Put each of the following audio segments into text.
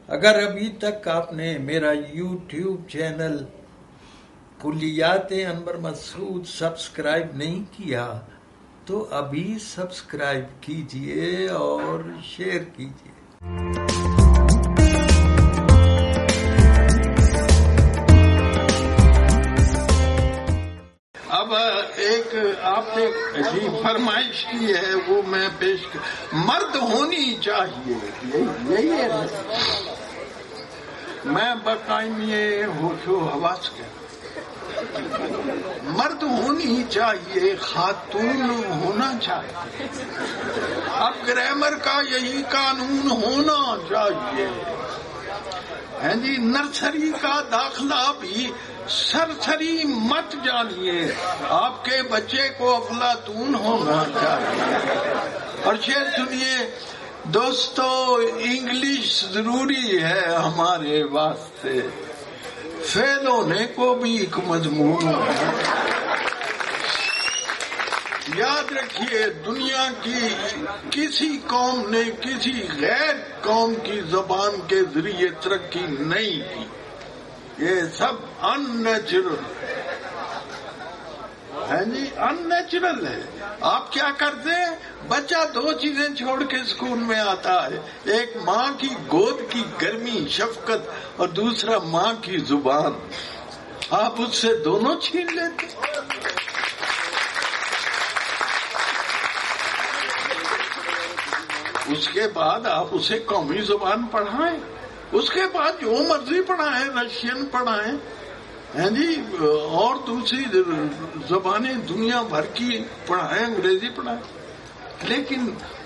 اگر ابھی تک آپ نے میرا YouTube channel Kulliyat Anwar Masood subscribe نہیں کیا تو ابھی سبسکرائب کیجئے اور شیئر کیجئے۔ اب ایک آپ نے فرمائش کی ہے وہ میں پیش مرد ہونی چاہیے، یہی ہے میں بقائمی ہوش و حواس کے مرد ہونی چاہیے، خاتون ہونا چاہیے، اب گرامر کا یہی قانون ہونا چاہیے، ہے جی۔ نرسری کا داخلہ بھی سرسری مت جانیے، آپ کے بچے کو افلاطون ہونا چاہیے۔ اور شعر سنیے دوستو، انگلش ضروری ہے ہمارے واسطے، فیل ہونے کو بھی ایک مضمون ہے۔ یاد رکھیے دنیا کی کسی قوم نے کسی غیر قوم کی زبان کے ذریعے ترقی نہیں کی، یہ سب ان نیچرل ہے جی، ان نیچرل ہے۔ آپ کیا کرتے ہیں؟ بچہ دو چیزیں چھوڑ کے اسکول میں آتا ہے، ایک ماں کی گود کی گرمی شفقت اور دوسرا ماں کی زبان، آپ اس سے دونوں چھین لیتے۔ اس کے بعد آپ اسے قومی زبان پڑھائیں، اس کے بعد جو مرضی پڑھائیں، رشین پڑھائیں، ہیں جی، اور دوسری زبانیں دنیا بھر کی پڑھائیں، انگریزی پڑھائیں، لیکن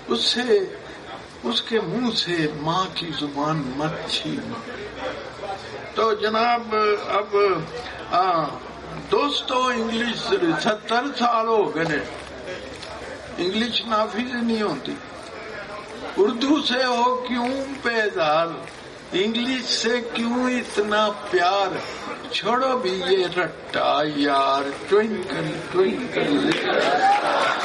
اس کے منہ سے ماں کی زبان مت چھین۔ تو جناب اب دوستو، انگلش 70 سال ہو گئے، انگلش نافذ نہیں ہوتی۔ اردو سے ہو کیوں بیزار، انگلش سے کیوں اتنا پیار، چھوڑو بھی یہ رٹا یار، ٹوئنکل ٹوئنکل